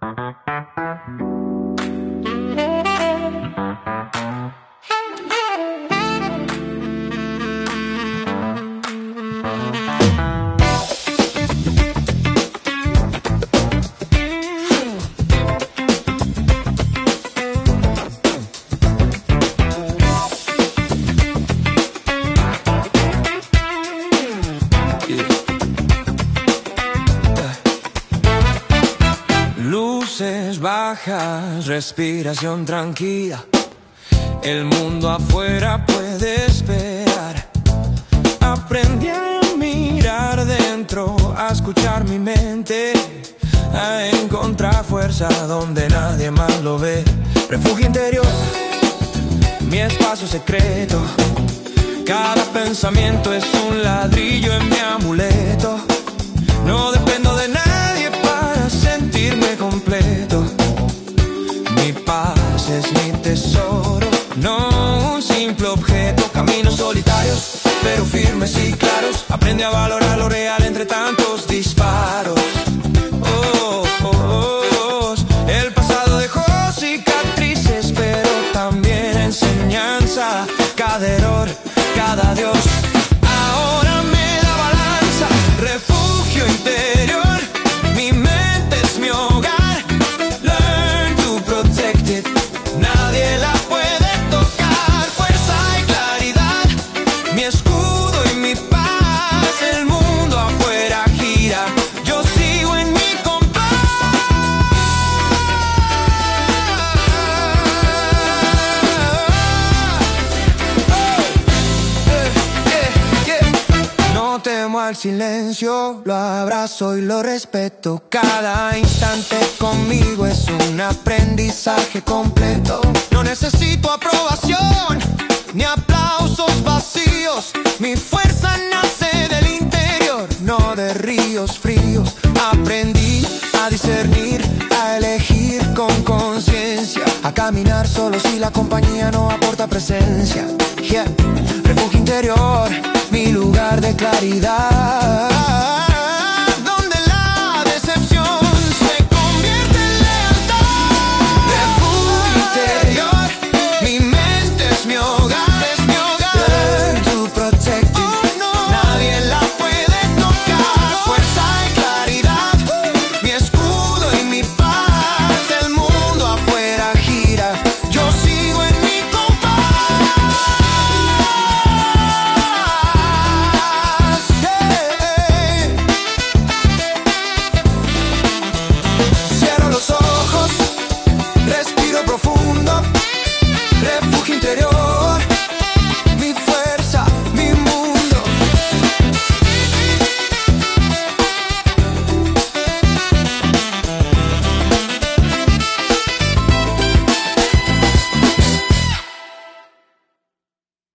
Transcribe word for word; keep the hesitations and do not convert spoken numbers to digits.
Luces bajas, respiración tranquila. El mundo afuera puede esperar. Aprendí a mirar dentro, a escuchar mi mente, a encontrar fuerza donde nadie más lo ve. Refugio interior, mi espacio secreto. Cada pensamiento es un ladrillo en mi amuleto. No dependo de nadie para sentirme completo. Mi paz es mi tesoro, no un simple objeto. Caminos solitarios, pero firmes y claros. Aprende a valorar lo real entre tantos disparos. Oh, oh, oh, oh. El pasado dejó cicatrices, pero también enseñanza. Cada error, cada Dios. Ahora me da balanza, refugio interior. Mi mente es mi hogar. Learn to protect it. Nadie la puede tocar. Fuerza y claridad, mi escudo y mi paz. El mundo afuera gira, yo sigo en mi compás. No temo al silencio, lo abrazo y lo respeto. Cada instante conmigo es un aprendizaje completo. No necesito aprobación ni aplausos vacíos. Mi fuerza nace del interior, no de ríos fríos. Aprendí a discernir, a elegir con conciencia, a caminar solo si la compañía no aporta presencia. Yeah. Refugio interior, mi lugar de claridad.